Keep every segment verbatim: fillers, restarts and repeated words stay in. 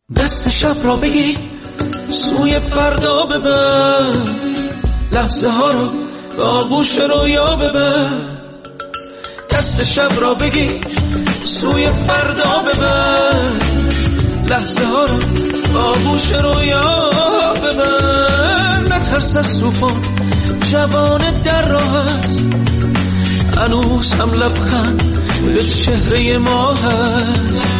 دست شب را بگی سوی فردا ببر، لحظه ها رو به آغوش رویا ببر. دست شب را بگی سوی فردا ببر، لحظه ها رو به آغوش رویا ببر. نترس از طوفان، جوان در راه است، هنوز هم لبخند به چهره ما هست.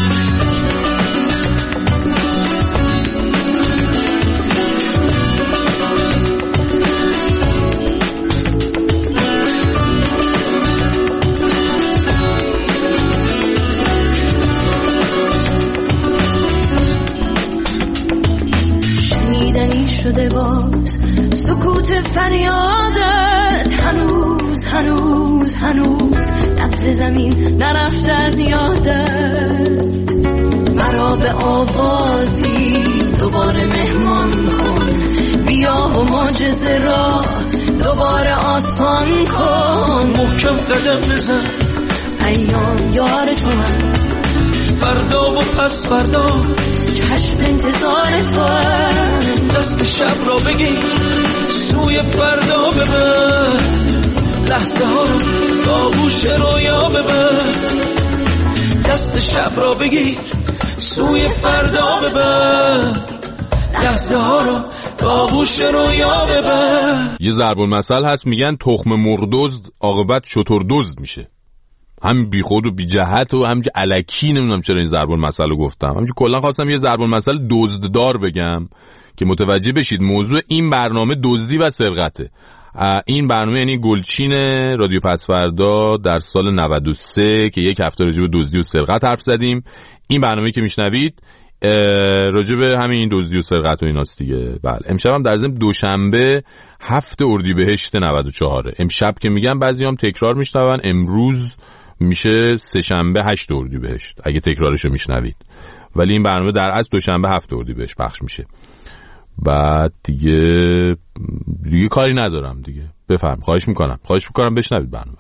شده باز سکوت فریادت، هنوز هنوز هنوز نبض زمین نرفته از یادت. مرا به آوازی دوباره مهمان کن، بیا و معجزه را دوباره آسان کن. محکم قدم بزن، ایام یار تو هم، فردا و پس فردا چشم انتظار تو هم. دست شب را بگی سوی فردا ببر، لحظه ها رو به آغوش رویا ببر. دست شب را بگی سوی فردا ببر، لحظه ها رو به آغوش رویا ببر. یه ضرب المثل هست میگن تخم مرغ‌دزد عاقبت شتر دزد میشه. هم بی خود و بی جهت و هم که الکی نمیدونم چرا این ضرب المثل رو گفتم. همین کلا خواستم یه ضرب المثل دزددار بگم که متوجه بشید موضوع این برنامه دزدی و سرقته. این برنامه یعنی گلچین رادیو پسفردا در سال نود و سه که یک هفته راجع به دزدی و سرقت حرف زدیم. این برنامه‌ای که میشنوید راجع به همین دزدی و سرقت و ایناست دیگه. بله، امشب هم در ضمن دوشنبه هفت اردیبهشت نود و چهار. امشب که میگم بعضیام تکرار میشنون، امروز میشه سه شنبه هشت اردیبهشت اگه تکرارشو میشنوید، ولی این برنامه در اصل دوشنبه هفت اردیبهشت پخش میشه. بعد دیگه دیگه کاری ندارم دیگه. بفرم، خواهش میکنم خواهش میکنم بشنوید برنامه.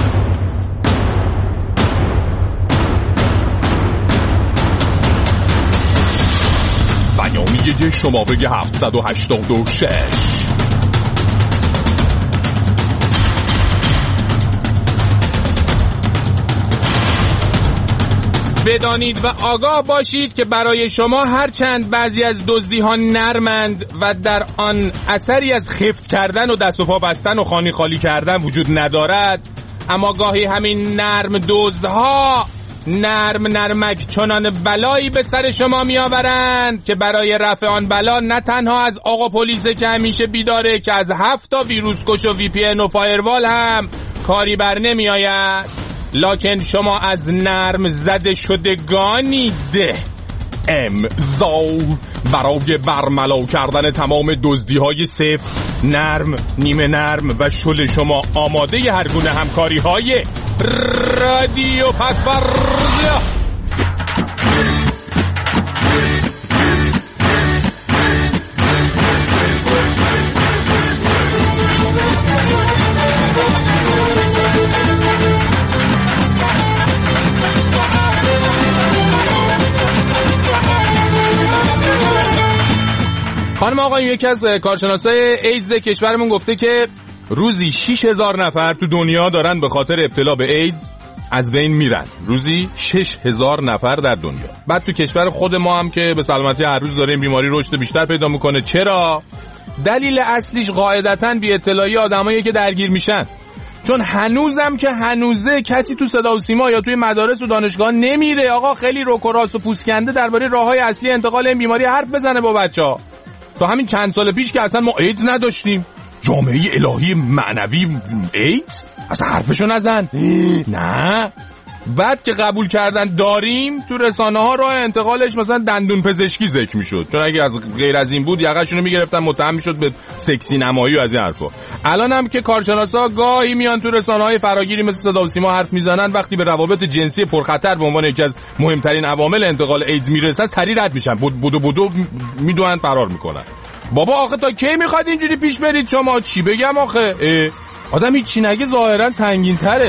بیانیه شماره هفتصد و هشتاد و شش. بدانید و آگاه باشید که برای شما هرچند بعضی از دزدی‌ها نرمند و در آن اثری از خفت کردن و دست و پا بستن و خانی خالی کردن وجود ندارد، اما گاهی همین نرم دزدها نرم نرمک چنان بلایی به سر شما می آورند که برای رفع آن بلا نه تنها از آقا پلیسه که همیشه بیداره که از هفت تا ویروس کش و وی پی ان و فایروال هم کاری بر نمی آید، لکن شما از نرم زده شدگانید. امضا برای برملا کردن تمام دزدی‌های سفت، نرم، نیمه نرم و شل شما آماده هر گونه همکاری‌های رادیو پسفردا. خانم آقایون، یکی از کارشناسای ایدز کشورمون گفته که روزی شش هزار نفر تو دنیا دارن به خاطر ابتلا به ایدز از بین میرن. روزی شش هزار نفر در دنیا. بعد تو کشور خود ما هم که به سلامتی هر روز داره این بیماری رشد بیشتر پیدا میکنه. چرا؟ دلیل اصلیش قاعدتاً بی اطلاعی آدمایی که درگیر میشن. چون هنوزم که هنوزه کسی تو صدا و سیما یا توی مدارس و دانشگاه نمیره آقا خیلی روک و راست و پوسکنده درباره راههای اصلی انتقال این بیماری حرف بزنه با بچه‌ها. تا همین چند سال پیش که اصلا ما ایدز نداشتیم، جامعه الهی معنوی ایدز اصلا حرفشو نزن. نه، بعد که قبول کردن داریم تو رسانه ها راه انتقالش مثلا دندون پزشکی ذکر میشد، چون اگه از غیر از این بود یقه‌شونو میگرفتن متهم میشد به سکسی نمایی و از این حرفا. الان هم که کارشناسا گاهی میان تو رسانه های فراگیری مثل صدا و سیما حرف میزنن، وقتی به روابط جنسی پرخطر به عنوان یکی از مهمترین عوامل انتقال ایدز میرسن سری رد میشن، بود بودو بودو میدونن فرار میکنن. بابا آخه تا کی میخواد اینجوری پیش برید شما؟ چی بگم آخه؟ آدم هیچ چی نگه ظاهرا سنگین تره.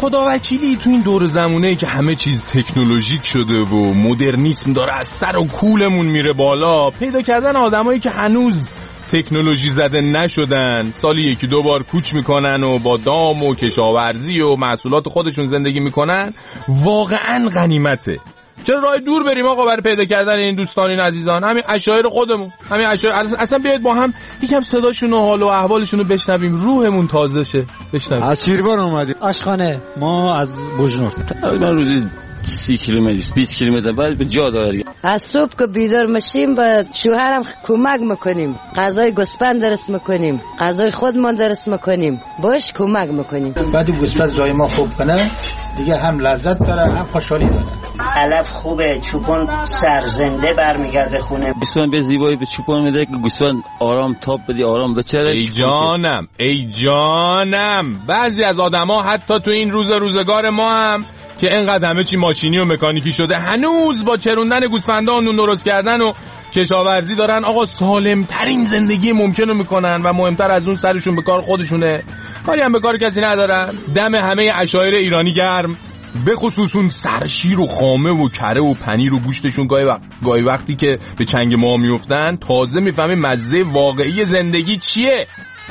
خداوکیلی تو این دور زمونه که همه چیز تکنولوژیک شده و مدرنیسم داره از سر و کولمون میره بالا، پیدا کردن آدمایی که هنوز تکنولوژی زده نشدن، سالی یکی دو بار کوچ میکنن و با دام و کشاورزی و محصولات خودشون زندگی میکنن، واقعا غنیمته. چرا راه دور بریم آقا برای پیدا کردن این دوستان، این عزیزان؟ همین عشایر خودمون، همین عشایر. اصلا بیاید با هم یکم صداشون و حال و احوالشون رو بشنویم، روحمون تازه شه. بشنویم. از شیروان اومدیم. آشخانه. ما از بوجنورد. تقریبا روزی سی کیلومتر بیست کیلومتر بعد به جا داره. از صبح که بیدار میشیم با شوهرم کمک میکنیم، غذای گوسفند درست میکنیم، غذای خودمان درست میکنیم، باش کمک میکنیم. بعد گوسفند جای ما خوب کنه دیگه هم لذت داره هم خوشحالی داره. علف خوبه، چوپان سرزنده برمیگرده خونه. گوسفند به زیبایی به چوپان میده که گوسفند آرام تاب بدی، آرام بچره. ای جانم ای جانم، بعضی از آدما حتی تو این روز روزگار ما هم که انقدر همه چی ماشینی و مکانیکی شده، هنوز با چروندن گوسفندان و درست کردن و کشاورزی دارن آقا سالم ترین زندگی ممکن رو میکنن و مهمتر از اون سرشون به کار خودشونه، کاری هم به کار کسی ندارن. دم همه عشایر ایرانی گرم، به خصوص اون سرشیر و خامه و کره و پنیر و گوشتشون گاهی وقت گاهی وقتی که به چنگ ما میافتن تازه میفهمی مزه واقعی زندگی چیه.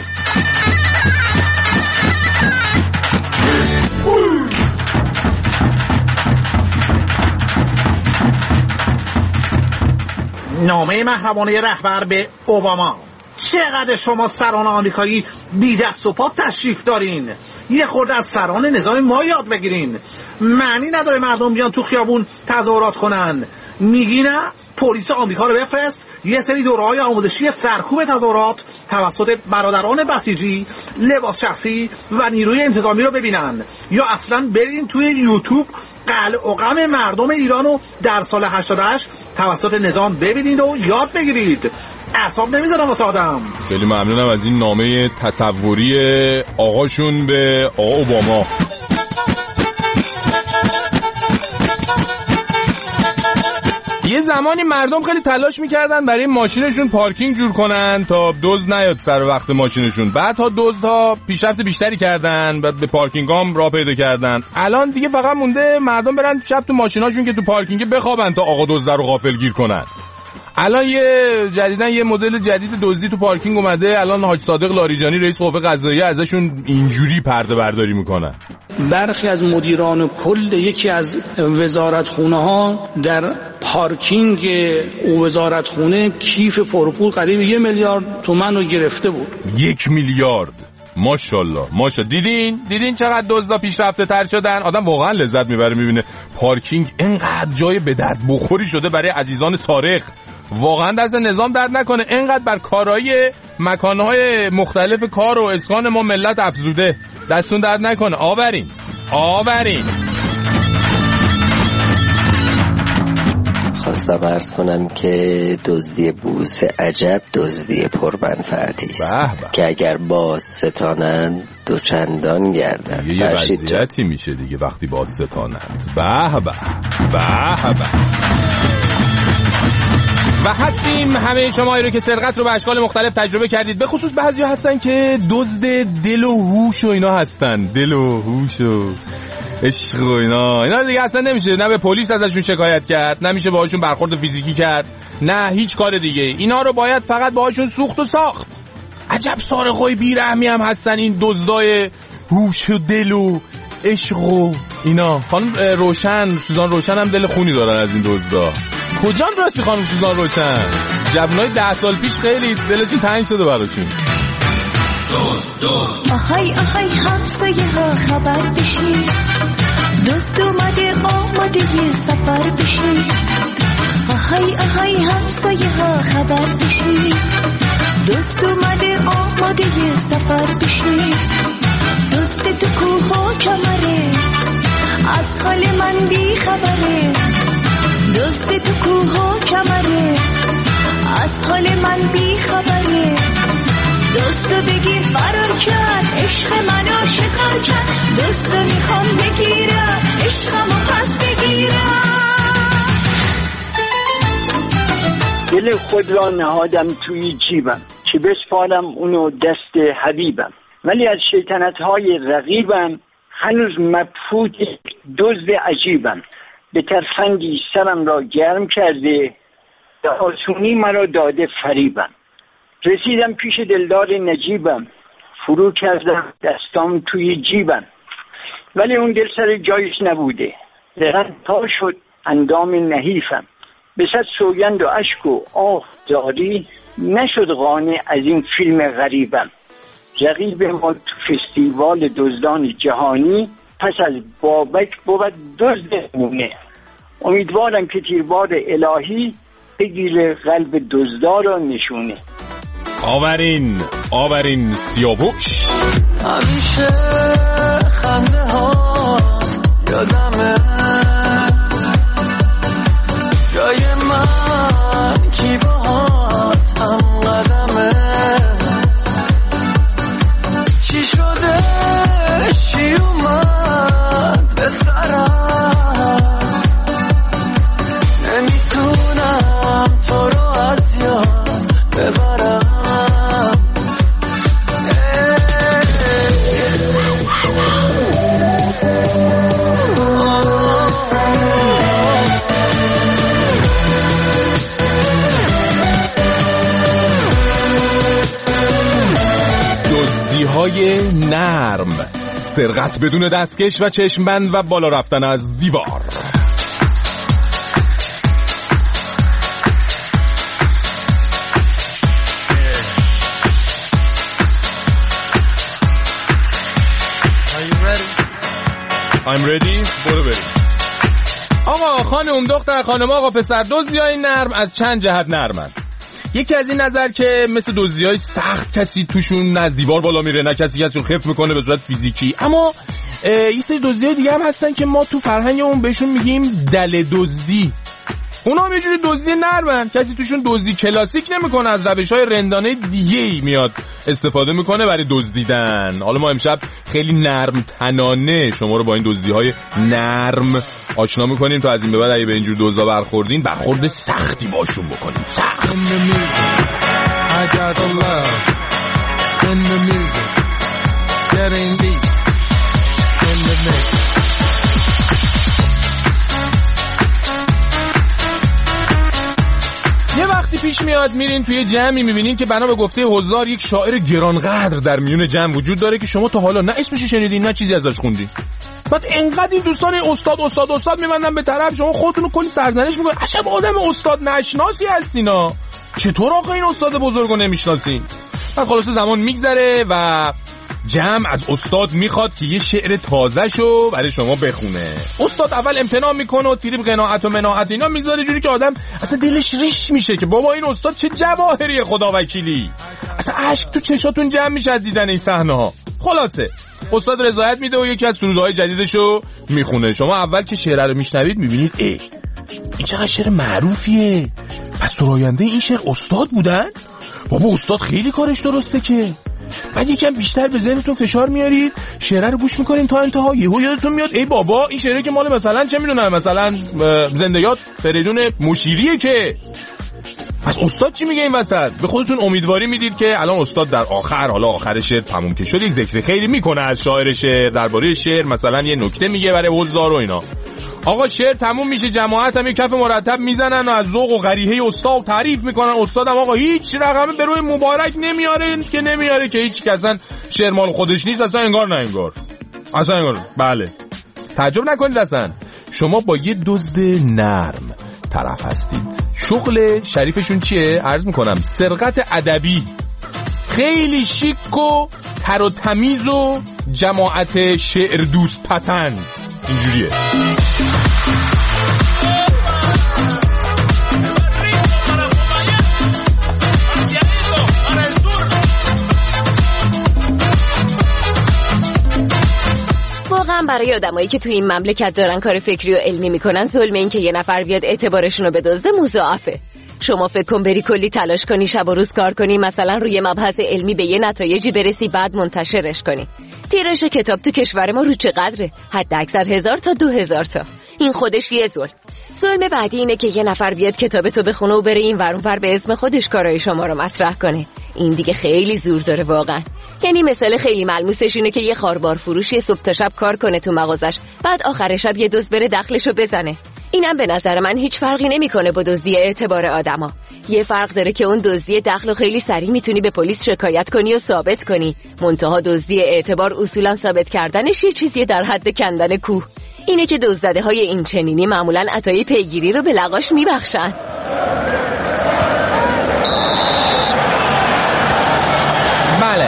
نامه محرمانه رهبر به اوباما. چقدر شما سران آمریکایی بی دست و پا تشریف دارین، یه خورده از سران نظام ما یاد بگیرین. معنی نداره مردم بیان تو خیابون تظاهرات کنن. میگی نه؟ پلیس آمریکا رو بفرست یه سری دوره‌های آموزشی سرکوب تظاهرات توسط برادران بسیجی، لباس شخصی و نیروی انتظامی رو ببینن، یا اصلا برین توی یوتیوب قلع و قم مردم ایرانو در سال هشتاد و هشت توسط نظام ببینید و یاد بگیرید. اعصاب نمیذارم واسه آدم. خیلی ممنونم از این نامه تصوری آقاشون به آقا اوباما. یه زمانی مردم خیلی تلاش میکردن برای ماشینشون پارکینگ جور کنن تا دزد نیاد سر وقت ماشینشون. بعد تا دزدها پیشرفت بیشتری کردن، بعد به پارکینگ هم راه پیدا کردن. الان دیگه فقط مونده مردم برن شب تو ماشیناشون که تو پارکینگ بخوابن تا آقا دزد رو غافلگیر کنن. الان یه جدیدن یه مدل جدید دزدی تو پارکینگ اومده. الان حاج صادق لاریجانی رئیس قوه قضاییه ازشون اینجوری پرده برداری میکنن. برخی از مدیران کل یکی از وزارتخونه‌ها در پارکینگ او وزارتخونه کیف پرپول قریب یک میلیارد تومان رو گرفته بود. یک میلیارد، ماشاءالله ماشا. دیدین دیدین چقدر دزدا پیشرفته تر شدن؟ آدم واقعا لذت میبره میبینه پارکینگ اینقدر جای به درد بخوری شده برای عزیزان سارق. واقعا دست نظام درد نکنه، اینقدر بر کارهای مکانهای مختلف کار و اسکان ما ملت افزوده. دستون درد نکنه. آورین آورین. خواستم عرض کنم که دزدی بوس عجب دزدی پرمنفعتی است که اگر باز ستانند دوچندان گردند. یه وضعیتی میشه دیگه وقتی باز ستانند. به به به به. و هستیم همه شمایی رو که سرقت رو به اشکال مختلف تجربه کردید. به خصوص بعضیا هستن که دزد دل و هوش و اینا هستن، دل و هوش و عشق و اینا اینا دیگه اصلا نمیشه نه به پلیس ازشون شکایت کرد، نمیشه باهاشون برخورد فیزیکی کرد، نه هیچ کار دیگه. اینا رو باید فقط باهاشون سوخت و ساخت. عجب سارقای بیرحمی هم هستن این دزدای هوش و دل و عشق و اینا. خانم روشن سوزان روشن هم دل خونی دارن از این دزدا. کجان راستی خانم سوزان روشن؟ جوانای ده سال پیش خیلی دلشون تنگ شده براشون. دوست دوست آهای آهای همسایه ها خبر بشی، دوست اومده آماده یه سفر بشی. آهای آهای همسایه ها خبر بشی، دوست اومده آماده یه سفر بشی. دوست تو کوه و کمره از حال من بی خبره، دوست تو کوه و کمره از حال من بی خبره. دوستو بگیر فرار کرد، عشق منو شکار کرد، دوستو میخوام بگیرم، عشقمو پس بگیرم. دل خود را نهادم توی جیبم، چه بسپارم اونو دست حبیبم، ولی از شیطنت‌های رقیبم هنوز مبهوت دزد عجیبم، به ترفندی سرم را گرم کرده، به آسونی مرا داده فریبم. رسیدم پیش دلدار نجیبم، فرو کردم دستام توی جیبم، ولی اون دل سر جایش نبوده، دقیقا تا شد اندام نحیفم. به صد سوگند و اشک و آه زاری، نشد قانع از این فیلم غریبم. رقیب ما تو فستیوال دزدان جهانی، پس از بابک بود دزد مونه. امیدوارم که تیربار الهی بگیره قلب دزدار را نشونه. آورین آورین سیاوش. همیشه خنده ها یادمه، جای من کی باهات هم قدمه. چی شده چی اومد به سرم، نمیتونم تو رو از یاد ببرم. های نرم، سرقت بدون دستکش و چشمبند و بالا رفتن از دیوار. I'm ready. برو بریم. آقا خانم دختر خانم آقا پسر، دزدی‌های نرم از چند جهت نرمن. یکی از این نظر که مثل دزدی‌های سخت کسی توشون نه از دیوار بالا میره نه کسی کسی رو خفت میکنه به صورت فیزیکی، اما یه سری دزدی‌های دیگه هم هستن که ما تو فرهنگمون بهشون میگیم دل دزدی. اونا هم یه جوری دزدی نرمن، کسی توشون دزدی کلاسیک نمیکنه، از روش‌های رندانه دیگه‌ای میاد استفاده میکنه برای دزدیدن. حالا ما امشب خیلی نرم تنانه شما رو با این دزدی‌های نرم آشنا میکنیم تا از این به بعد اگه به اینجور دزدا برخوردین برخورد سختی باشون بکنیم. سخت. یه وقتی پیش میاد میرین توی جمعی میبینین که بنا به گفته حضار یک شاعر گرانقدر در میون جمع وجود داره که شما تا حالا نه اسمش شنیدین نه چیزی ازش خوندین. بعد انقدر این دوستان استاد استاد استاد میمندن به طرف شما، خودتون رو کلی سرزنش میکنین. عجب آدم استاد نشناسی هستینا، چطور آخه این استاد بزرگو نمیشناسین؟ بعد خلاصه زمان میگذره و جمع از استاد میخواد که یه شعر تازه شو برای شما بخونه. استاد اول امتناع میکنه و تیریب قناعت و مناعت اینا میذاره جوری که آدم اصلا دلش ریش میشه که بابا این استاد چه جواهری خدا وکیلی، اصلا اشک تو چشاتون جمع میشه از دیدن این صحنه ها. خلاصه استاد رضایت میده و یکی از سرودهای جدیدشو میخونه. شما اول که شعر رو میشنوید میبینید ای این چقدر شعر معروفیه، پس سراینده این شعر استاد بودن؟ بابا استاد خیلی کارش درسته که. بعد یکم بیشتر به ذهنتون فشار میارید، شعر رو گوش میکنین تا انتها، یهو یادتون میاد ای بابا این شعری که مال مثلا چه میدونم مثلا زنده یاد فریدون مشیریه که. پس استاد چی میگه این وسط؟ به خودتون امیدواری میدید که الان استاد در آخر، حالا آخر شعر تموم که شد، یک ذکر خیری میکنه از شاعر شعر درباره شعر، مثلا یه نکته میگه برای حضار و اینا. آقا شعر تموم میشه، جماعت هم یک کف مرتب میزنن و از ذوق و غریحه استاد تعریف میکنن. استادم آقا هیچ رقمی به روی مبارک نمیاره که نمیاره که هیچ کسا شعر مال خودش نیست، اصلا انگار نه انگار اصلا انگار. بله تعجب نکنید، اصلا شما با یه دزد نرم طرف هستید. شغل شریفشون چیه؟ عرض میکنم سرقت ادبی، خیلی شیک و تر و تمیز و جماعت شعر دوست پسند اینجوریه. واقعا برای آدمایی که توی این مملکت دارن کار فکری و علمی میکنن ظلم این که یه نفر بیاد اعتبارشون رو بدزده مضاعفه. شما فکر کن بری کلی تلاش کنی، شب و روز کار کنی، مثلا روی مبحث علمی به یه نتایجی برسی، بعد منتشرش کنی. تیراژ کتاب تو کشور ما رو چقدره؟ حد اکثر هزار تا دو هزار تا. این خودش یه ظلم. ظلم بعدی اینه که یه نفر بیاد کتاب تو بخونه و بره این ور اون ور به اسم خودش کارای شما رو مطرح کنه. این دیگه خیلی زور داره واقعا. یعنی مثال خیلی ملموسش اینه که یه خاربار فروش یه صبح تا شب کار کنه تو مغازش، بعد آخر شب یه دزد بره دخلشو بزنه. اینم به نظر من هیچ فرقی نمیکنه با دزدی اعتبار آدما. یه فرق داره که اون دزدی دخل خیلی سریع میتونی به پلیس شکایت کنی و ثابت کنی، منتها دزدی اعتبار اصولا ثابت کردنش یه چیزیه در حد کندن کوه. اینه که دزدده های این چنینی معمولا عطای پیگیری رو به لقاش میبخشن. بله،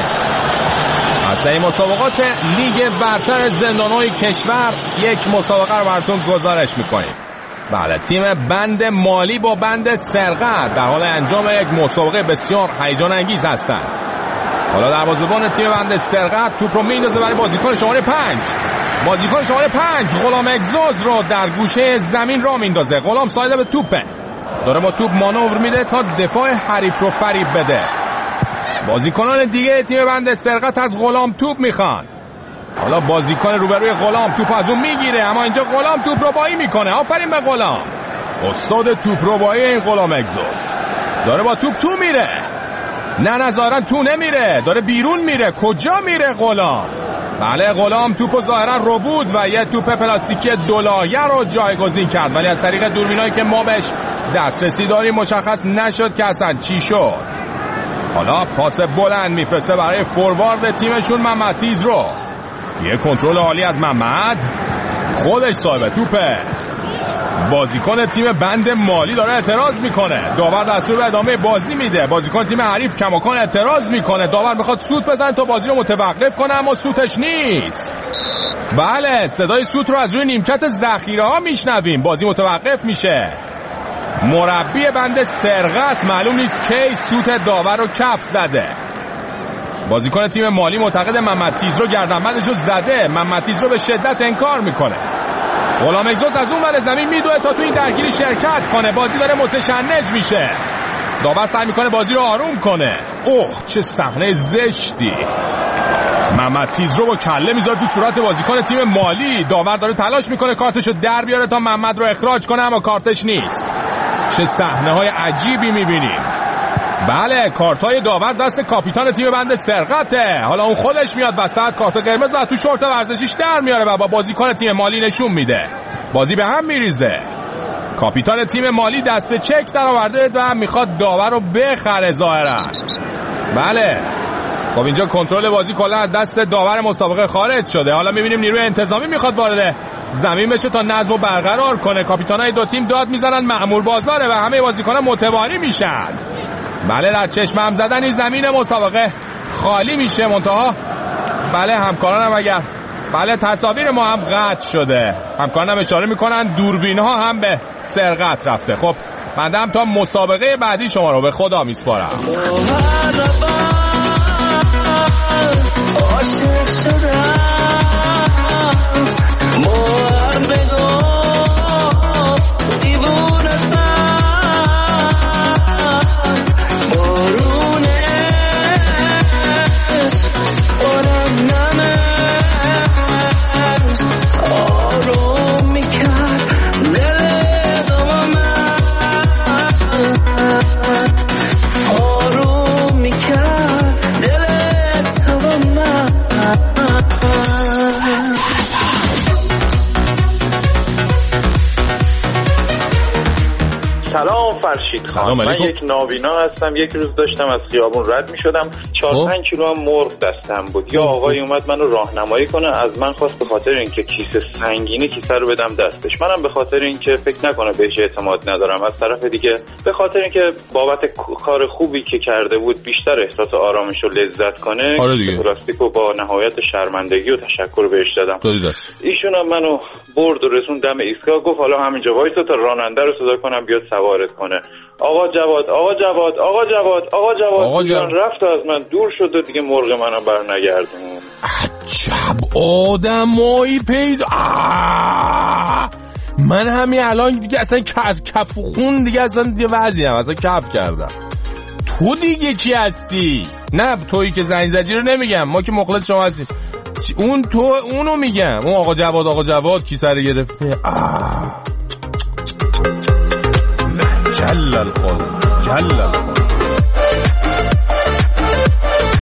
از این مسابقات لیگ برتر زندانهای کشور یک مسابقه رو براتون گزارش میکنیم. بله، تیم بند مالی با بند سرقت در حال انجام یک مسابقه بسیار هیجان انگیز هستند. حالا دروازه‌بان تیم بند سرقت توپ رو میندازه برای بازیکن شماره پنج. بازیکن شماره پنج غلام اگزوز رو در گوشه زمین را میندازه. غلام سایده به توپه، داره با توپ مانور میده تا دفاع حریف رو فریب بده. بازیکنان دیگه تیم بند سرقت از غلام توپ میخوان. حالا بازیکن روبروی غلام توپ از اون میگیره، اما اینجا غلام توپ ربایی میکنه. آفرین به غلام، استاد توپ ربایی این غلام اگزوز. داره با توپ تو میره، نه نظارا تو نمیره، داره بیرون میره. کجا میره غلام؟ بله، غلام توپو ظاهرا رو بود و یه توپ پلاستیکی دولایه رو جایگزین کرد، ولی از طریق دوربینایی که ما بهش دسترسی داریم مشخص نشد که اصلا چی شد. حالا پاس بلند میفرسته برای فوروارد تیمشون محمد تیز رو. یه کنترل عالی از محمد، خودش صاحب توپه. بازیکن تیم بند مالی داره اعتراض میکنه، داور دستور به ادامه بازی میده. بازیکن تیم حریف کماکان اعتراض میکنه، داور میخواد سوت بزنه تا بازی رو متوقف کنه، اما سوتش نیست. بله، صدای سوت رو از روی نیمکت ذخیره ها میشنویم. بازی متوقف میشه. مربی بند سرقت معلوم نیست کی سوت داور رو کف زده. بازیکن تیم مالی معتقد محمد تیز رو گردنبندش رو زده. محمد تیز رو به شدت انکار میکنه. غلام اگزوز از اون ور زمین میدوه تا تو این درگیری شرکت کنه. بازی داره متشنج میشه. داور سعی میکنه بازی رو آروم کنه. اوه چه صحنه زشتی. محمد تیز رو با کله میذاره تو صورت بازیکن تیم مالی. داور داره تلاش میکنه کارتشو در بیاره تا محمد رو اخراج کنه، اما کارتش نیست. چه صحنه های عجیبی میبینیم. بله، کارتای داور دست کاپیتان تیم بند سرقته. حالا اون خودش میاد وسط، کارت قرمز و تو شورت ورزشیش در میاره و با بازیکن تیم مالی نشون میده. بازی به هم میریزه. کاپیتان تیم مالی دست چک در آورده و میخواد داور رو بخره ظاهرا. بله، خب اینجا کنترل بازی کلا از دست داور مسابقه خارج شده. حالا میبینیم نیروی انتظامی میخواد وارد زمین بشه تا نظم رو برقرار کنه. کاپیتانای دو تیم داد میزنن مأمور بازاره و همه بازیکن‌ها متواری میشن. بله، در چشم هم زدن این زمین مسابقه خالی میشه. منتها بله، همکارانم اگر بله تصاویر ما هم قطع شده. همکارانم اشاره میکنن دوربین ها هم به سرقت رفته. خب بنده هم تا مسابقه بعدی شما رو به خدا میسپارم. سلام، من یک نابینا هستم. یک روز داشتم از خیابون رد می شدم، چهار پنج کیلو هم مرغ دستم بود. یا آقای اومد منو راهنمایی کنه، از من خواست به خاطر اینکه کیسه سنگینه کیسه رو بدم دستش. منم به خاطر اینکه فکر نکنه بهش اعتماد ندارم، از طرف دیگه به خاطر اینکه بابت کار خوبی که کرده بود بیشتر احساس آرامش و لذت کنه، پلاستیکو با نهایت شرمندگی و تشکر بهش دادم. ایشون هم منو برد و رسوند دم ایستگاه، گفت حالا همینجا وایسا تا راننده رو صدا کنم بیاد سوارت کنه. آقا جواد آقا جواد آقا جواد آقا جواد آقا جواد رفت از من دور شد و دیگه مرغ منو برنگردون. عجب آدمایی پیدا. من همین الان دیگه اصلا از کف و خون دیگه اصلا دیگه وضعی هم اصلا کف کردم. تو دیگه چی هستی؟ نه تویی که زنگ زدی رو نمیگم، ما که مخلص شما هستیم. اون تو اونو میگم، اون آقا جواد آقا جواد کی سر گرفته. آه. جلل خود جلل خود.